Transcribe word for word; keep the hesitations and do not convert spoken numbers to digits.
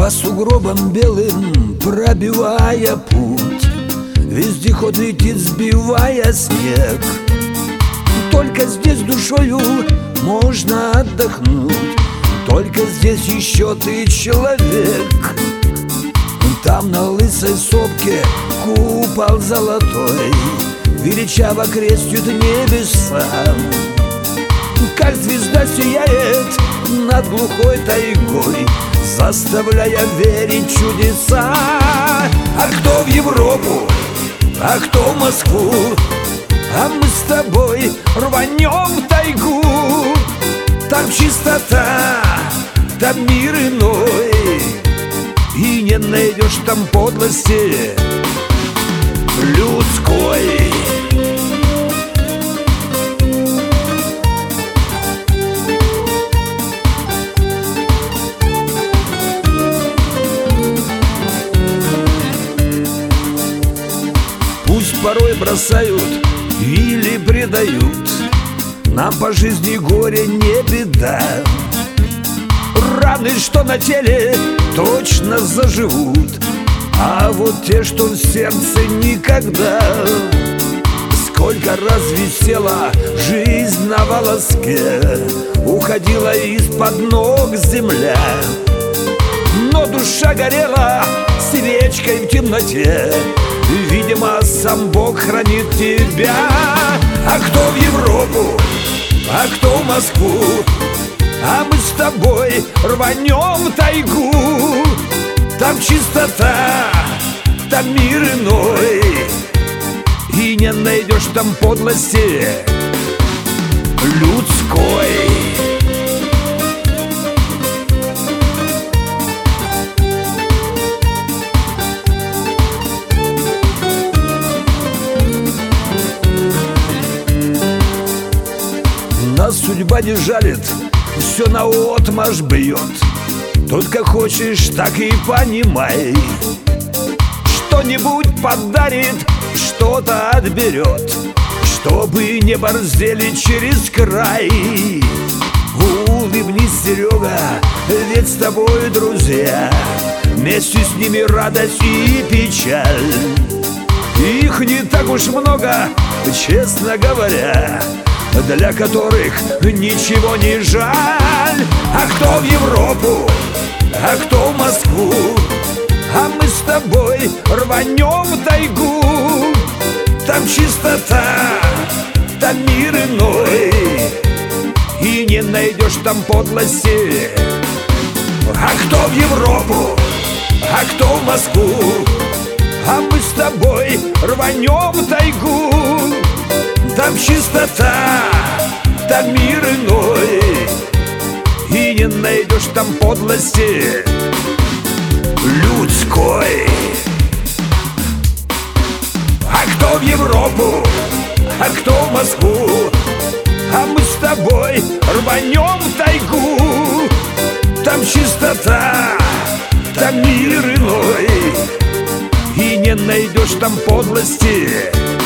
По сугробам белым пробивая путь, вездеход летит, сбивая снег. Только здесь душою можно отдохнуть, только здесь еще ты человек. Там на лысой сопке купол золотой величаво крестит небеса. Как звезда сияет над глухой тайгой, заставляя верить в чудеса. А кто в Европу, а кто в Москву, а мы с тобой рванем в тайгу. Там чистота, там мир иной, и не найдешь там подлости людской. Пусть порой бросают или предают, нам по жизни горе не беда. Раны, что на теле, точно заживут, а вот те, что в сердце, никогда. Сколько раз висела жизнь на волоске, уходила из-под ног земля, но душа горела свечкой в темноте. Видимо, сам Бог хранит тебя. А кто в Европу, а кто в Москву, а мы с тобой рванем в тайгу. Там чистота, там мир иной, и не найдешь там подлости людской. Нас судьба не жалит, все наотмашь бьет. Тут как хочешь, так и понимай. Что-нибудь подарит, что-то отберет, чтобы не борзели через край. Улыбнись, Серега, ведь с тобой друзья, вместе с ними радость и печаль. Их не так уж много, честно говоря, для которых ничего не жаль. А кто в Европу, а кто в Москву, а мы с тобой рванем в тайгу. Там чистота, там мир иной, и не найдешь там подлости. А кто в Европу, а кто в Москву, а мы с тобой рванем в тайгу. Там чистота, там мир иной, и не найдешь там подлости людской. А кто в Европу, а кто в Москву, а мы с тобой рванем в тайгу. Там чистота, там мир иной, и не найдешь там подлости